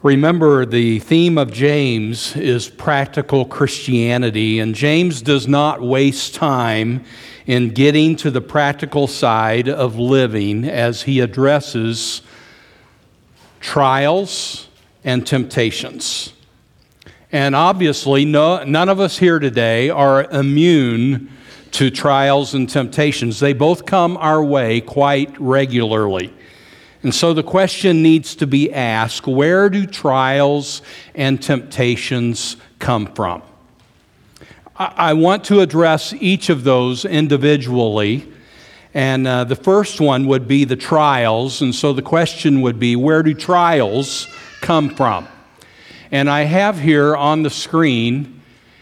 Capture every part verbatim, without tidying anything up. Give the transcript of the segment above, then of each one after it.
Remember, the theme of James is practical Christianity, and James does not waste time in getting to the practical side of living as he addresses trials and temptations. And obviously, no, none of us here today are immune to trials and temptations. They both come our way quite regularly. And so the question needs to be asked, where do trials and temptations come from? I want to address each of those individually. And uh, the first one would be the trials. And so the question would be, where do trials come from? And I have here on the screen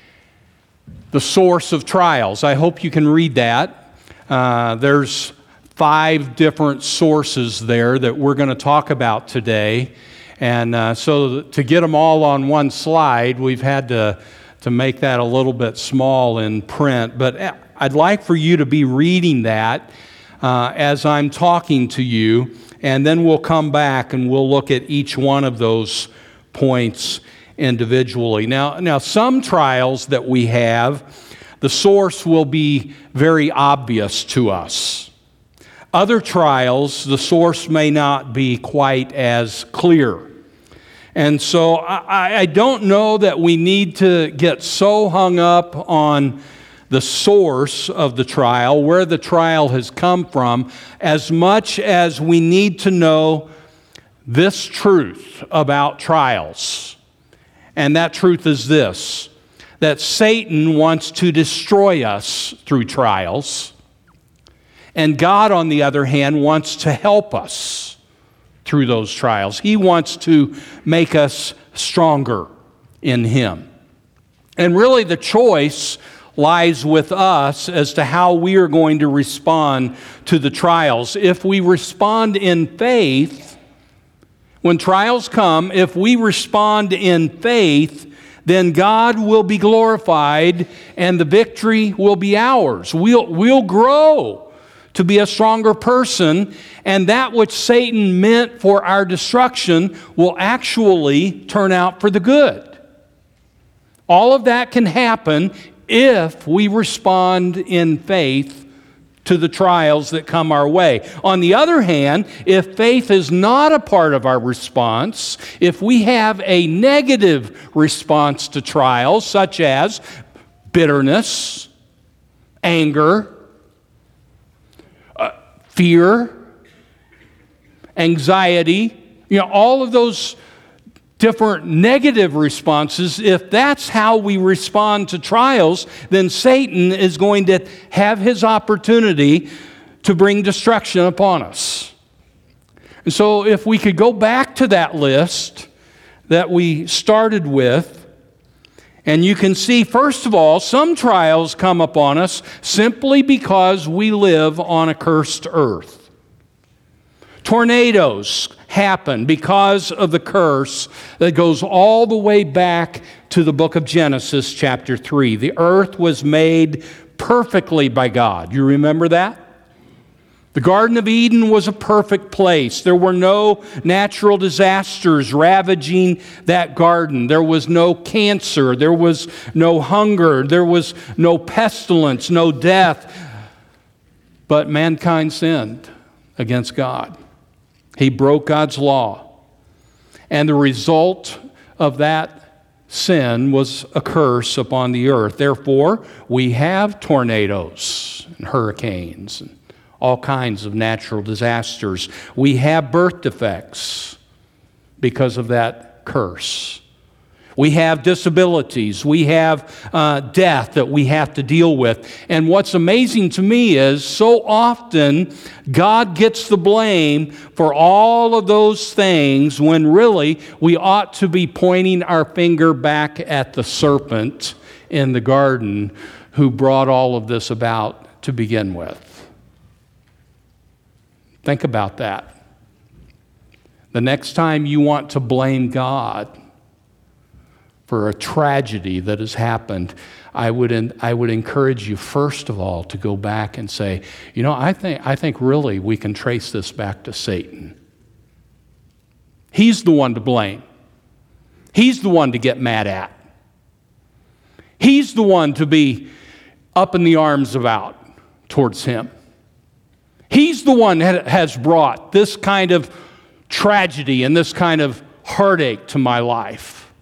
the source of trials. I hope you can read that. Uh, there's five different sources there that we're going to talk about today. And uh, so to get them all on one slide, we've had to, to make that a little bit small in print. But I'd like for you to be reading that uh, as I'm talking to you, and then we'll come back and we'll look at each one of those points individually. Now, now some trials that we have, the source will be very obvious to us. Other trials, the source may not be quite as clear. And so I, I don't know that we need to get so hung up on the source of the trial, where the trial has come from, as much as we need to know this truth about trials. And that truth is this, that Satan wants to destroy us through trials. And God, on the other hand, wants to help us through those trials. He wants to make us stronger in Him. And really the choice lies with us as to how we are going to respond to the trials. If we respond in faith, when trials come, if we respond in faith, then God will be glorified and the victory will be ours. We'll, we'll grow to be a stronger person, and that which Satan meant for our destruction will actually turn out for the good. All of that can happen if we respond in faith to the trials that come our way. On the other hand, if faith is not a part of our response, if we have a negative response to trials, such as bitterness, anger, fear, anxiety, you know, all of those different negative responses, if that's how we respond to trials, then Satan is going to have his opportunity to bring destruction upon us. And so if we could go back to that list that we started with, and you can see, first of all, some trials come upon us simply because we live on a cursed earth. Tornadoes happen because of the curse that goes all the way back to the book of Genesis, chapter three. The earth was made perfectly by God. You remember that? The Garden of Eden was a perfect place. There were no natural disasters ravaging that garden. There was no cancer. There was no hunger. There was no pestilence, no death. But mankind sinned against God. He broke God's law. And the result of that sin was a curse upon the earth. Therefore, we have tornadoes and hurricanes and all kinds of natural disasters. We have birth defects because of that curse. We have disabilities. We have uh, death that we have to deal with. And what's amazing to me is so often God gets the blame for all of those things when really we ought to be pointing our finger back at the serpent in the garden who brought all of this about to begin with. Think about that. The next time you want to blame God for a tragedy that has happened, I would I would encourage you first of all to go back and say, you know, I think I think really we can trace this back to Satan. He's the one to blame. He's the one to get mad at. He's the one to be up in the arms about towards him. He's the one that has brought this kind of tragedy and this kind of heartache to my life.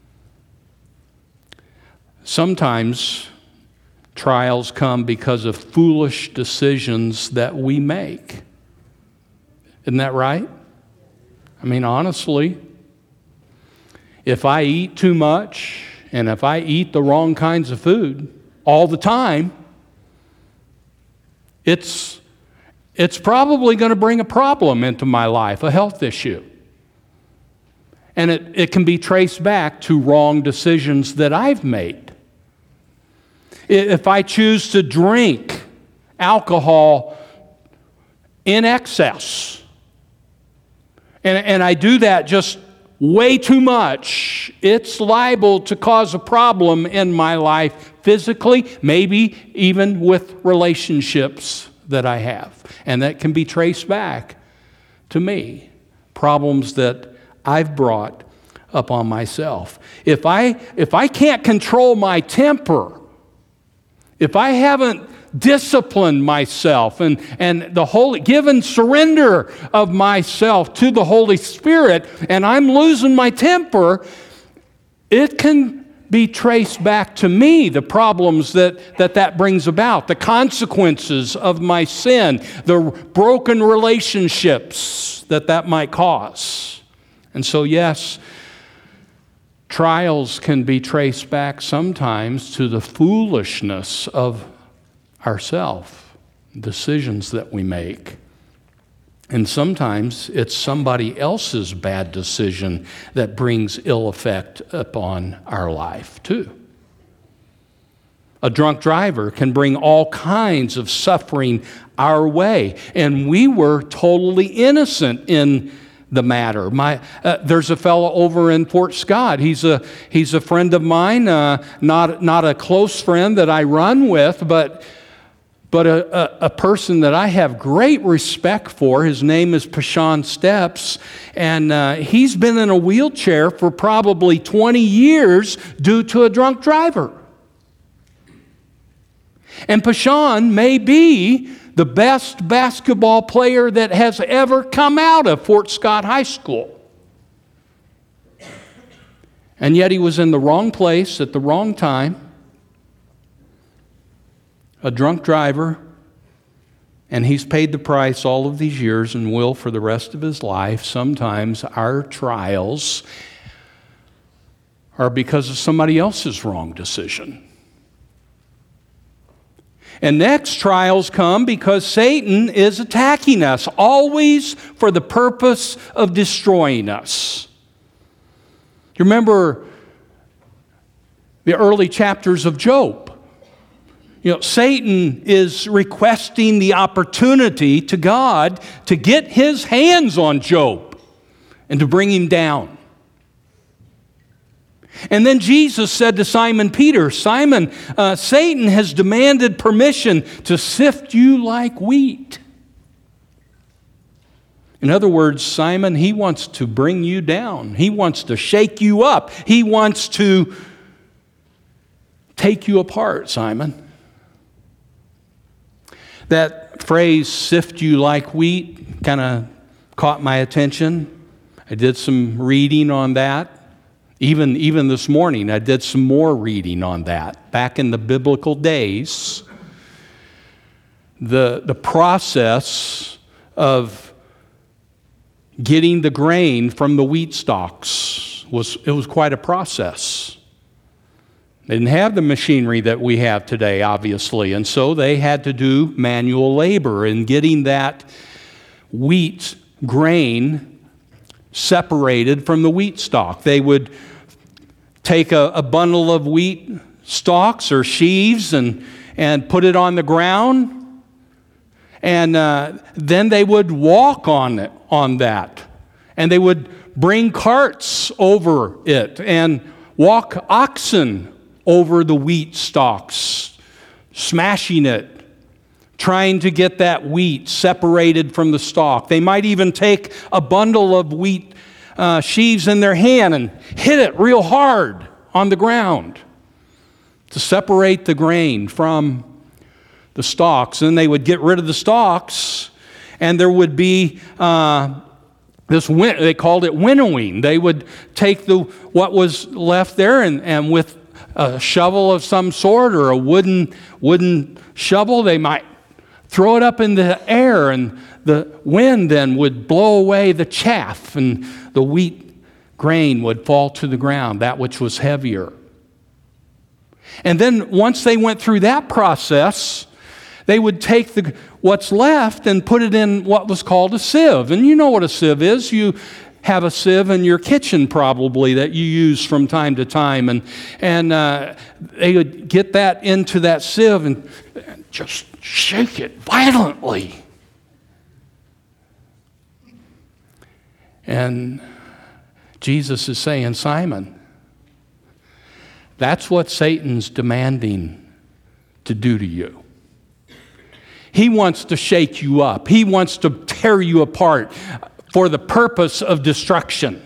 Sometimes trials come because of foolish decisions that we make. Isn't that right? I mean, honestly, if I eat too much and if I eat the wrong kinds of food all the time, it's, it's probably going to bring a problem into my life, a health issue. And it, it can be traced back to wrong decisions that I've made. If I choose to drink alcohol in excess, and, and I do that just way too much, it's liable to cause a problem in my life physically, maybe even with relationships that I have. And that can be traced back to me, problems that I've brought upon myself. If I, if I can't control my temper, if I haven't disciplined myself and, and the Holy, given surrender of myself to the Holy Spirit, and I'm losing my temper, it can be traced back to me, the problems that that, that brings about, the consequences of my sin, the broken relationships that that might cause. And so, yes, trials can be traced back sometimes to the foolishness of ourself, decisions that we make. And sometimes it's somebody else's bad decision that brings ill effect upon our life too. A drunk driver can bring all kinds of suffering our way, and we were totally innocent in the matter. My, uh, there's a fellow over in Fort Scott. He's a he's a friend of mine, uh, not not a close friend that I run with, but but a, a, a person that I have great respect for. His name is Pashan Steps, and uh, he's been in a wheelchair for probably twenty years due to a drunk driver. And Pashan may be the best basketball player that has ever come out of Fort Scott High School. And yet he was in the wrong place at the wrong time, a drunk driver, and he's paid the price all of these years and will for the rest of his life. Sometimes our trials are because of somebody else's wrong decision. And next, trials come because Satan is attacking us, always for the purpose of destroying us. You remember the early chapters of Job? You know, Satan is requesting the opportunity to God to get his hands on Job and to bring him down. And then Jesus said to Simon Peter, Simon, uh, Satan has demanded permission to sift you like wheat. In other words, Simon, he wants to bring you down. He wants to shake you up. He wants to take you apart, Simon. That phrase, sift you like wheat, kind of caught my attention. I did some reading on that. Even, even this morning, I did some more reading on that. Back in the biblical days, the, the process of getting the grain from the wheat stalks was, it was quite a process. They didn't have the machinery that we have today, obviously, and so they had to do manual labor in getting that wheat grain separated from the wheat stalk. They would take a, a bundle of wheat stalks or sheaves and, and put it on the ground, and uh, then they would walk on it, on that. And they would bring carts over it and walk oxen over the wheat stalks, smashing it, trying to get that wheat separated from the stalk. They might even take a bundle of wheat uh, sheaves in their hand and hit it real hard on the ground to separate the grain from the stalks. And they would get rid of the stalks, and there would be uh, this, win- they called it winnowing. They would take the what was left there and, and with a shovel of some sort or a wooden wooden shovel, they might throw it up in the air, and the wind then would blow away the chaff, and the wheat grain would fall to the ground, that which was heavier. And then once they went through that process, they would take the what's left and put it in what was called a sieve. And you know what a sieve is. You have a sieve in your kitchen probably that you use from time to time. And, and uh, they would get that into that sieve and just shake it violently. And Jesus is saying, Simon, that's what Satan's demanding to do to you. He wants to shake you up. He wants to tear you apart for the purpose of destruction.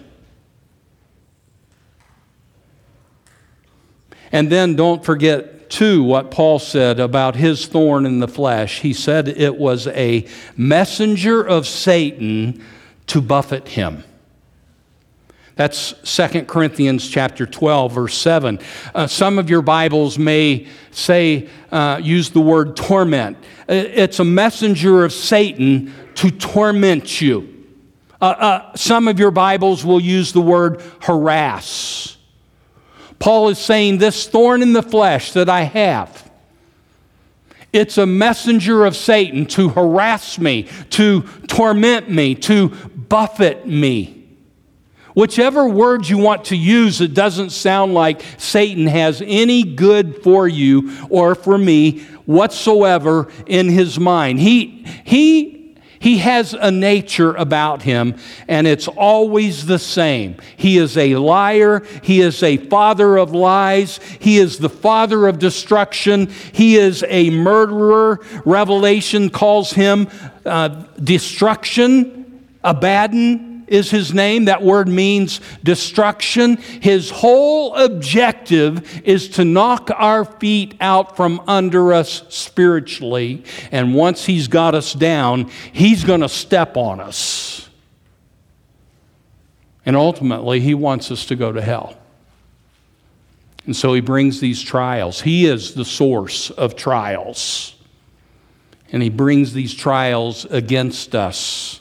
And then don't forget, too, what Paul said about his thorn in the flesh. He said it was a messenger of Satan to buffet him. That's Second Corinthians chapter twelve, verse seven. Uh, some of your Bibles may say, uh, use the word torment. It's a messenger of Satan to torment you. Uh, uh, some of your Bibles will use the word harass. Paul is saying this thorn in the flesh that I have, it's a messenger of Satan to harass me, to torment me, to buffet me. Whichever word you want to use, it doesn't sound like Satan has any good for you or for me whatsoever in his mind. He, he, he has a nature about him, and it's always the same. He is a liar. He is a father of lies. He is the father of destruction. He is a murderer. Revelation calls him uh, destruction, Abaddon is his name. That word means destruction. His whole objective is to knock our feet out from under us spiritually. And once he's got us down, he's going to step on us. And ultimately, he wants us to go to hell. And so he brings these trials. He is the source of trials. And he brings these trials against us.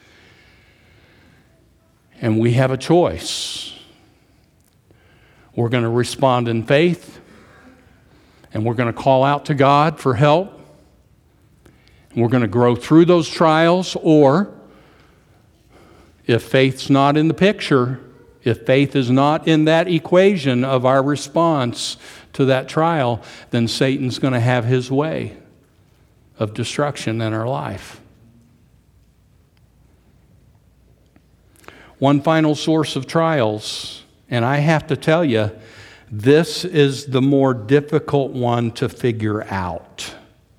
And we have a choice. We're going to respond in faith, and we're going to call out to God for help, and we're going to grow through those trials, or if faith's not in the picture, if faith is not in that equation of our response to that trial, then Satan's going to have his way of destruction in our life. One final source of trials, and I have to tell you, this is the more difficult one to figure out.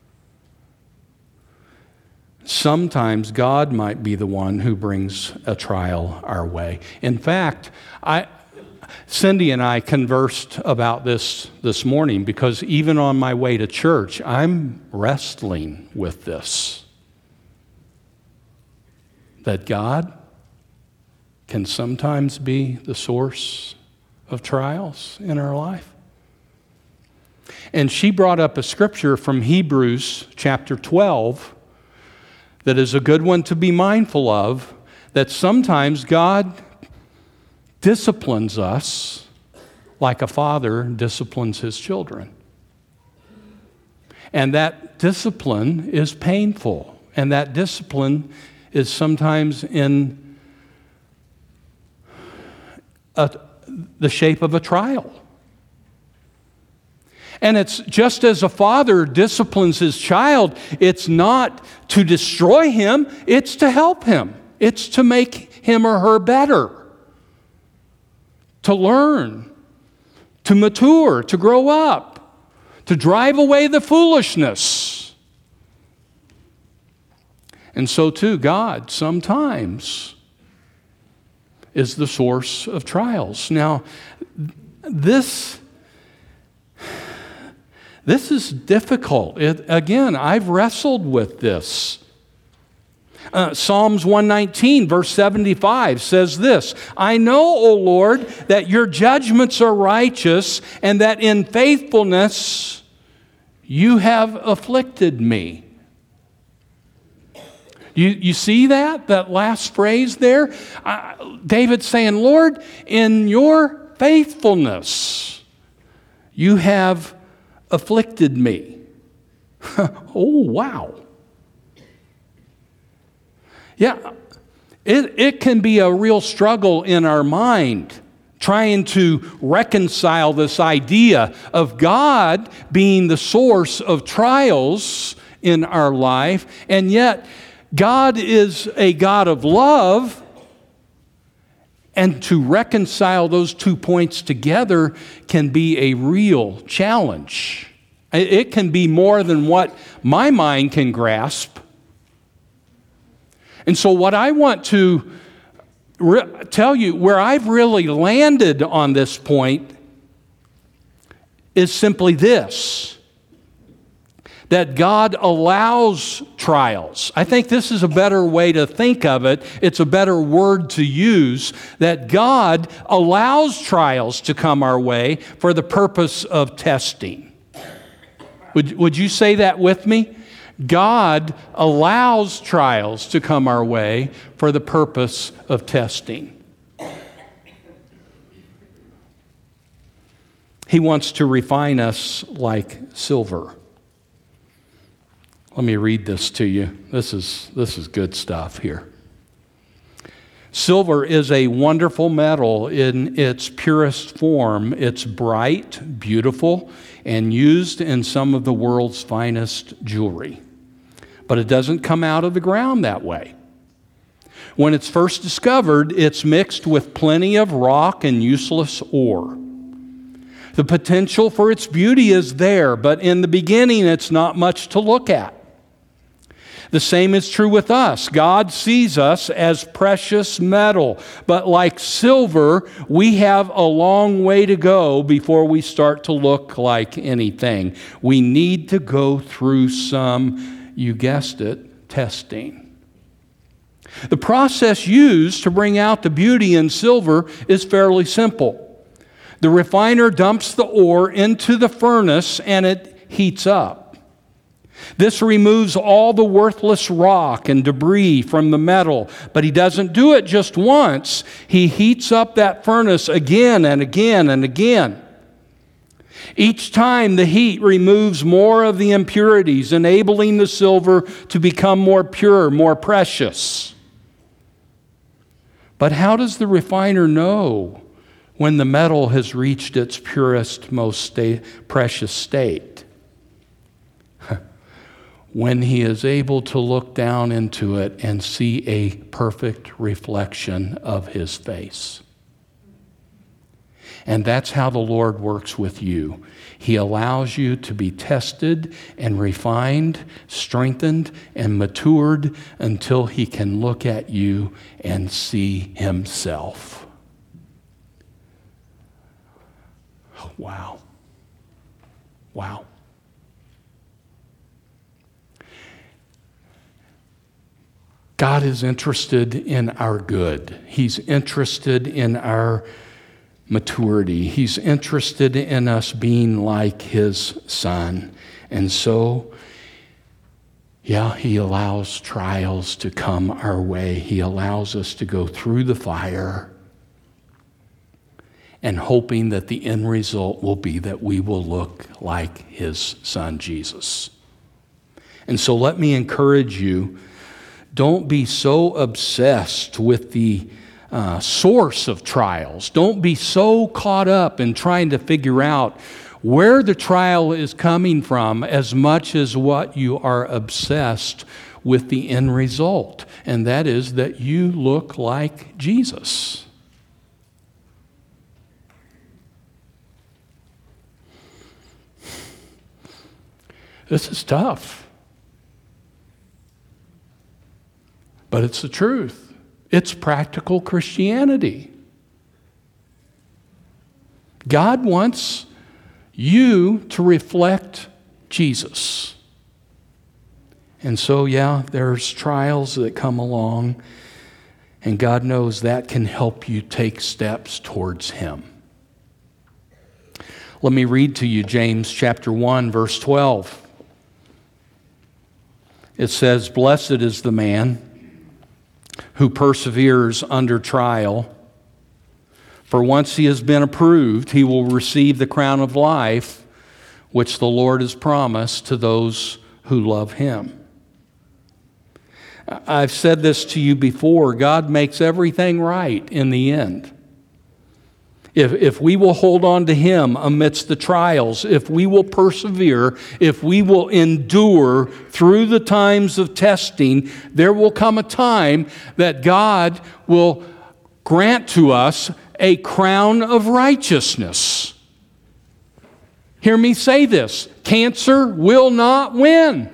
Sometimes God might be the one who brings a trial our way. In fact, I, Cindy and I conversed about this this morning because even on my way to church, I'm wrestling with this. That God can sometimes be the source of trials in our life. And she brought up a scripture from Hebrews chapter twelve that is a good one to be mindful of, that sometimes God disciplines us like a father disciplines his children. And that discipline is painful, and that discipline is sometimes in A, the shape of a trial. And it's just as a father disciplines his child, it's not to destroy him, it's to help him. It's to make him or her better, to learn, to mature, to grow up, to drive away the foolishness. And so too, God sometimes is the source of trials. Now, this, this is difficult. It, again, I've wrestled with this. Uh, Psalms one nineteen, verse seventy-five says this, I know, O Lord, that your judgments are righteous and that in faithfulness you have afflicted me. You, you see that, that last phrase there? Uh, David's saying, Lord, in your faithfulness you have afflicted me. Oh, wow. Yeah, it, it can be a real struggle in our mind trying to reconcile this idea of God being the source of trials in our life, and yet God is a God of love, and to reconcile those two points together can be a real challenge. It can be more than what my mind can grasp. And so what I want to re- tell you, where I've really landed on this point is simply this, that God allows trials. I think this is a better way to think of it. It's a better word to use, that God allows trials to come our way for the purpose of testing. Would, would you say that with me? God allows trials to come our way for the purpose of testing. He wants to refine us like silver. Let me read this to you. This is, this is good stuff here. Silver is a wonderful metal in its purest form. It's bright, beautiful, and used in some of the world's finest jewelry. But it doesn't come out of the ground that way. When it's first discovered, it's mixed with plenty of rock and useless ore. The potential for its beauty is there, but in the beginning, it's not much to look at. The same is true with us. God sees us as precious metal, but like silver, we have a long way to go before we start to look like anything. We need to go through some, you guessed it, testing. The process used to bring out the beauty in silver is fairly simple. The refiner dumps the ore into the furnace and it heats up. This removes all the worthless rock and debris from the metal, but he doesn't do it just once. He heats up that furnace again and again and again. Each time the heat removes more of the impurities, enabling the silver to become more pure, more precious. But how does the refiner know when the metal has reached its purest, most sta- precious state? When he is able to look down into it and see a perfect reflection of his face. And that's how the Lord works with you. He allows you to be tested and refined, strengthened and matured until he can look at you and see himself. Wow. Wow. God is interested in our good. He's interested in our maturity. He's interested in us being like his Son. And so, yeah, he allows trials to come our way. He allows us to go through the fire and hoping that the end result will be that we will look like his Son, Jesus. And so let me encourage you, don't be so obsessed with the uh, source of trials. Don't be so caught up in trying to figure out where the trial is coming from as much as what you are obsessed with the end result. And that is that you look like Jesus. This is tough. But it's the truth. It's practical Christianity. God wants you to reflect Jesus. And so, yeah, there's trials that come along, and God knows that can help you take steps towards Him. Let me read to you James chapter one, verse twelve. It says, "Blessed is the man who perseveres under trial. For once he has been approved, he will receive the crown of life, which the Lord has promised to those who love Him." I've said this to you before. God makes everything right in the end. If, if we will hold on to Him amidst the trials, if we will persevere, if we will endure through the times of testing, there will come a time that God will grant to us a crown of righteousness. Hear me say this. Cancer will not win.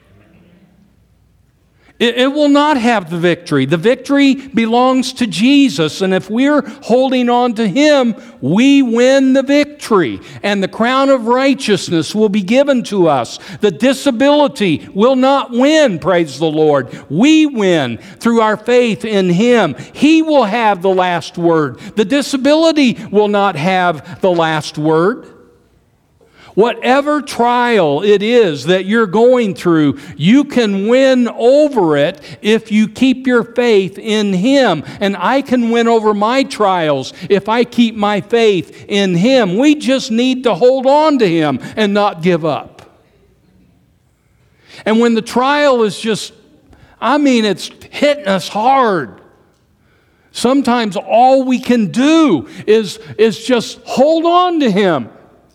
It, it will not have the victory. The victory belongs to Jesus, and if we're holding on to Him, we win the victory, and the crown of righteousness will be given to us. The disability will not win, praise the Lord. We win through our faith in Him. He will have the last word. The disability will not have the last word. Whatever trial it is that you're going through, you can win over it if you keep your faith in Him. And I can win over my trials if I keep my faith in Him. We just need to hold on to Him and not give up. And when the trial is just, I mean, it's hitting us hard, sometimes all we can do is, is just hold on to Him.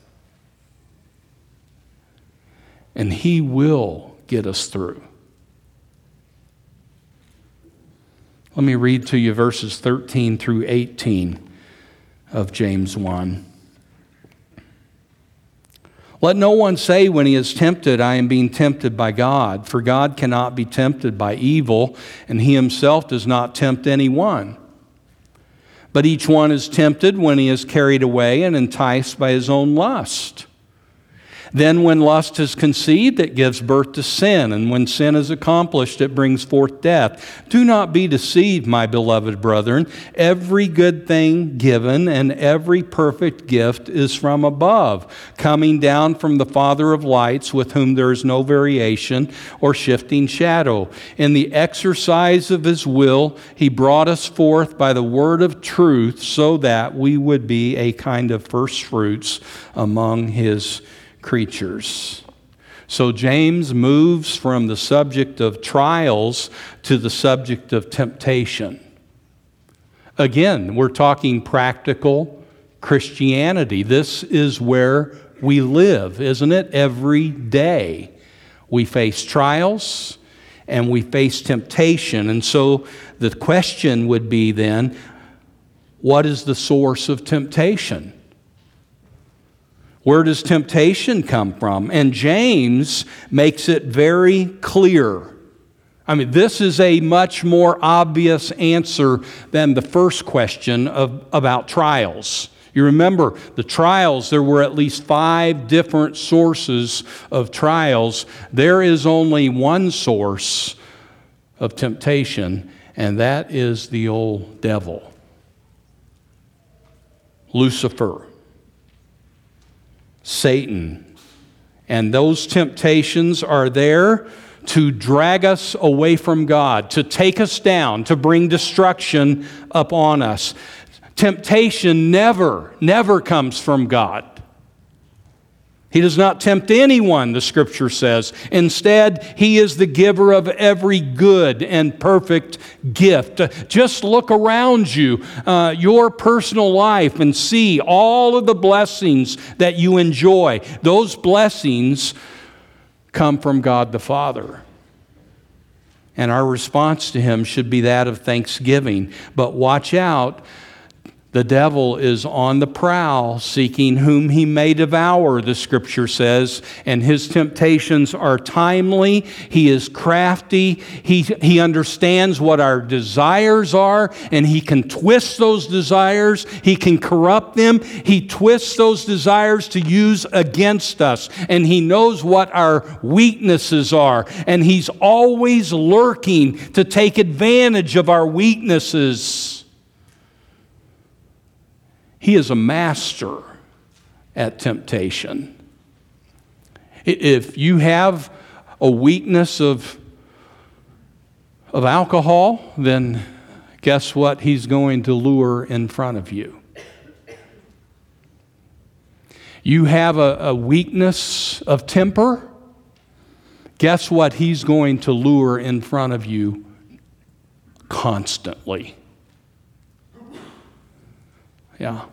And He will get us through. Let me read to you verses thirteen through eighteen of James one. "Let no one say when he is tempted, 'I am being tempted by God,' for God cannot be tempted by evil, and He Himself does not tempt anyone. But each one is tempted when he is carried away and enticed by his own lust. Then when lust is conceived, it gives birth to sin, and when sin is accomplished, it brings forth death. Do not be deceived, my beloved brethren. Every good thing given and every perfect gift is from above, coming down from the Father of lights, with whom there is no variation or shifting shadow. In the exercise of His will, He brought us forth by the word of truth, so that we would be a kind of first fruits among His creatures." So James moves from the subject of trials to the subject of temptation. Again, we're talking practical Christianity. This is where we live, isn't it? Every day we face trials and we face temptation. And so the question would be then, what is the source of temptation? Where does temptation come from? And James makes it very clear. I mean, this is a much more obvious answer than the first question of, about trials. You remember, the trials, there were at least five different sources of trials. There is only one source of temptation, and that is the old devil, Lucifer, Satan. And those temptations are there to drag us away from God, to take us down, to bring destruction upon us. Temptation never, never comes from God. He does not tempt anyone, the Scripture says. Instead, He is the giver of every good and perfect gift. Just look around you, uh, your personal life, and see all of the blessings that you enjoy. Those blessings come from God the Father. And our response to Him should be that of thanksgiving. But watch out. The devil is on the prowl, seeking whom he may devour, the Scripture says, and his temptations are timely. He is crafty. He, he understands what our desires are, and he can twist those desires. He can corrupt them. He twists those desires to use against us, and he knows what our weaknesses are, and he's always lurking to take advantage of our weaknesses. He is a master at temptation. If you have a weakness of, of alcohol, then guess what he's going to lure in front of you? You have a, a weakness of temper, guess what he's going to lure in front of you constantly? Yeah.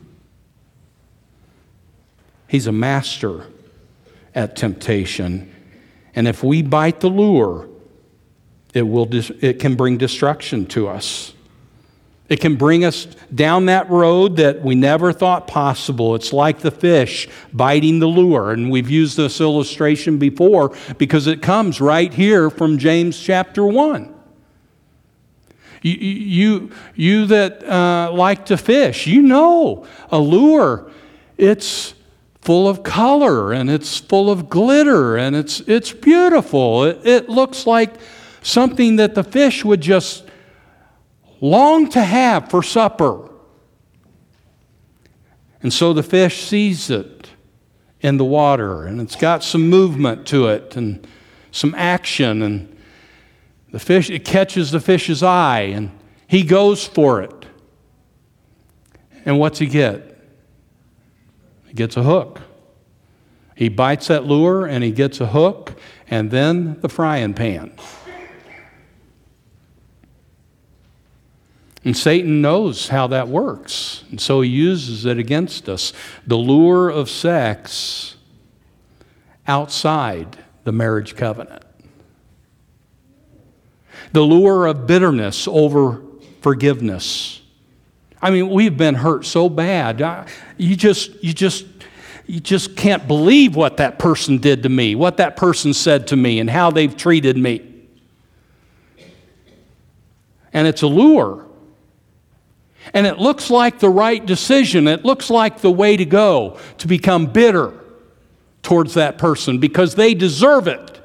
He's a master at temptation. And if we bite the lure, it will dis- it can bring destruction to us. It can bring us down that road that we never thought possible. It's like the fish biting the lure. And we've used this illustration before because it comes right here from James chapter one. You, you, you that uh, like to fish, you know a lure, it's full of color and it's full of glitter and it's, it's beautiful. It, it looks like something that the fish would just long to have for supper. And so the fish sees it in the water, and it's got some movement to it and some action, and the fish, it catches the fish's eye, and he goes for it. And what's he get? He gets a hook. He bites that lure and he gets a hook, and then the frying pan. And Satan knows how that works, and so he uses it against us. The lure of sex outside the marriage covenant. The lure of bitterness over forgiveness. I mean, we've been hurt so bad. You just, you just, you just can't believe what that person did to me, what that person said to me, and how they've treated me. And it's a lure. And it looks like the right decision. It looks like the way to go, to become bitter towards that person because they deserve it.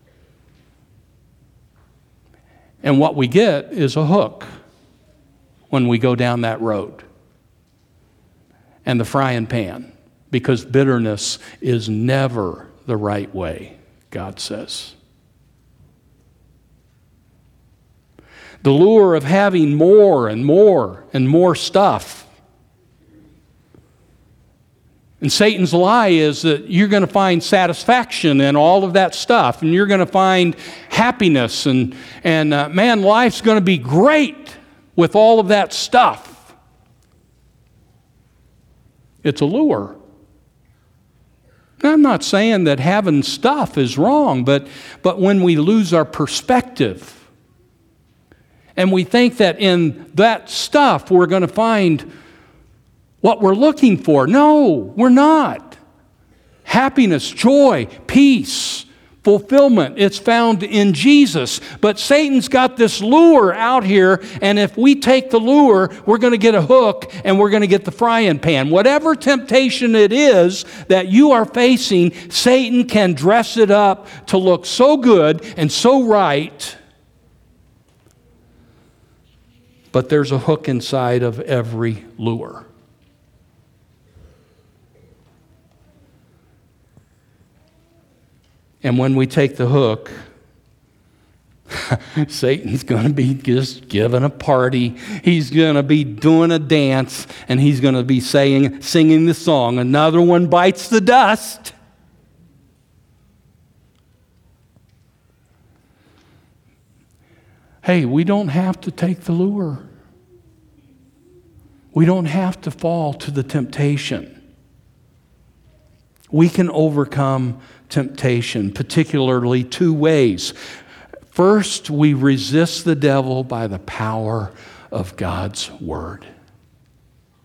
And what we get is a hook when we go down that road. And the frying pan, because bitterness is never the right way, God says. The lure of having more and more and more stuff. And Satan's lie is that you're going to find satisfaction in all of that stuff, and you're going to find happiness, and, and uh, man, life's going to be great with all of that stuff. It's a lure. Now, I'm not saying that having stuff is wrong, but, but when we lose our perspective, and we think that in that stuff we're going to find what we're looking for. No, we're not. Happiness, joy, peace, fulfillment, it's found in Jesus. But Satan's got this lure out here, and if we take the lure, we're going to get a hook and we're going to get the frying pan. Whatever temptation it is that you are facing, Satan can dress it up to look so good and so right. But there's a hook inside of every lure. And when we take the hook, Satan's going to be just giving a party. He's going to be doing a dance, and he's going to be saying, singing the song, "Another one bites the dust." Hey, we don't have to take the lure. We don't have to fall to the temptation. We can overcome temptation, particularly two ways. First, we resist the devil by the power of God's word.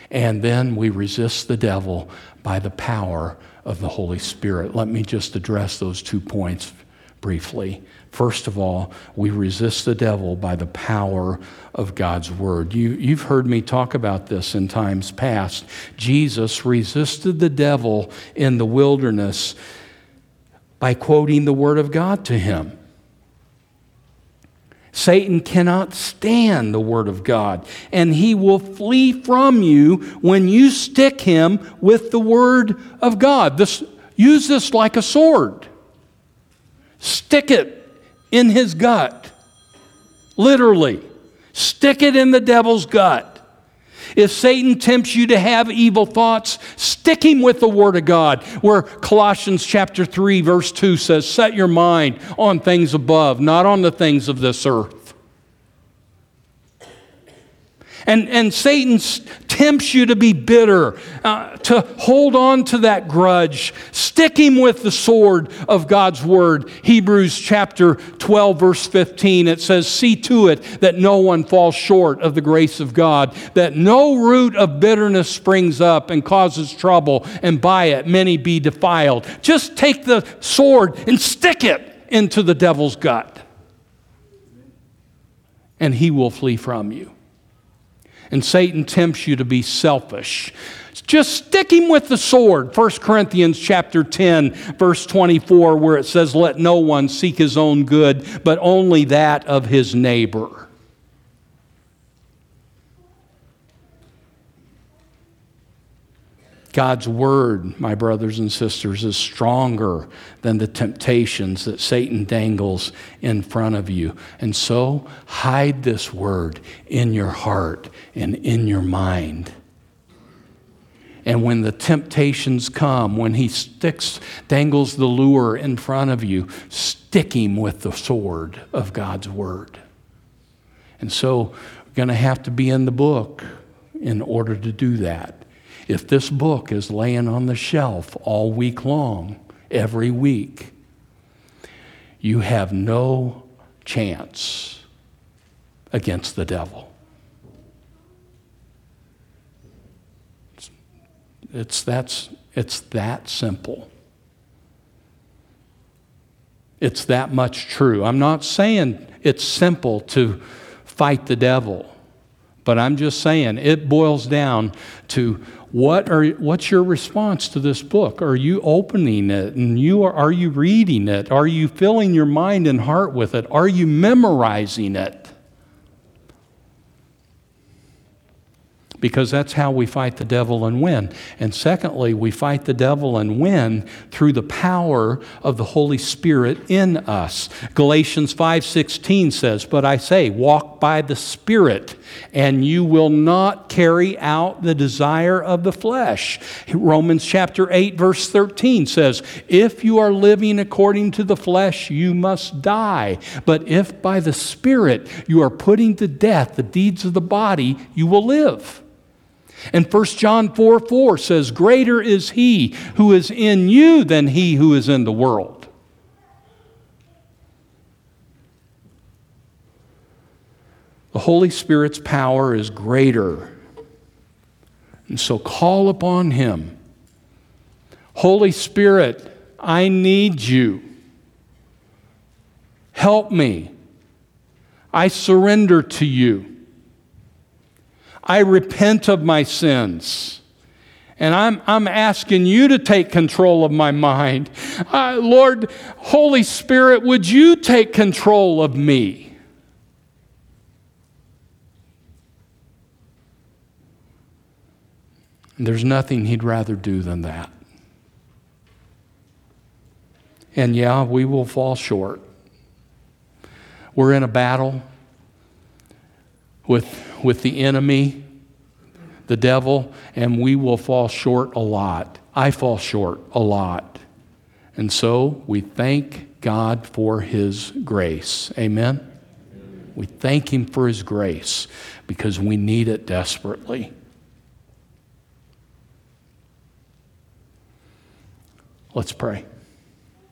And then we resist the devil by the power of the Holy Spirit. Let me just address those two points briefly. First of all, we resist the devil by the power of God's Word. You, you've heard me talk about this in times past. Jesus resisted the devil in the wilderness by quoting the Word of God to him. Satan cannot stand the Word of God, and he will flee from you when you stick him with the Word of God. This, use this like a sword. Stick it in his gut. Literally. Stick it in the devil's gut. If Satan tempts you to have evil thoughts, stick him with the Word of God, where Colossians chapter three, verse two says, set your mind on things above, not on the things of this earth. And, and Satan tempts you to be bitter, uh, to hold on to that grudge. Stick him with the sword of God's Word. Hebrews chapter twelve, verse fifteen, it says, see to it that no one falls short of the grace of God, that no root of bitterness springs up and causes trouble, and by it many be defiled. Just take the sword and stick it into the devil's gut, and he will flee from you. And Satan tempts you to be selfish. Just stick him with the sword. First Corinthians chapter ten, verse twenty-four, where it says, let no one seek his own good, but only that of his neighbor. God's Word, my brothers and sisters, is stronger than the temptations that Satan dangles in front of you. And so, hide this Word in your heart and in your mind. And when the temptations come, when he sticks, dangles the lure in front of you, stick him with the sword of God's Word. And so, we're going to have to be in the book in order to do that. If this book is laying on the shelf all week long, every week, you have no chance against the devil. It's, it's, that's, it's that simple. It's that much true. I'm not saying it's simple to fight the devil, but I'm just saying it boils down to What are what's your response to this book? Are you opening it and you are, are you reading it? Are you filling your mind and heart with it? Are you memorizing it? Because that's how we fight the devil and win. And secondly, we fight the devil and win through the power of the Holy Spirit in us. Galatians five sixteen says, but I say, walk by the Spirit, and you will not carry out the desire of the flesh. Romans chapter eight, verse thirteen says, if you are living according to the flesh, you must die. But if by the Spirit you are putting to death the deeds of the body, you will live. And First John four four says, greater is he who is in you than he who is in the world. The Holy Spirit's power is greater. And so call upon him. Holy Spirit, I need you. Help me. I surrender to you. I repent of my sins. And I'm, I'm asking you to take control of my mind. Uh, Lord, Holy Spirit, would you take control of me? And there's nothing he'd rather do than that. And yeah, we will fall short. We're in a battle with, with the enemy, the devil, and we will fall short a lot. I fall short a lot. And so we thank God for his grace. Amen? Amen. We thank him for his grace because we need it desperately. Let's pray.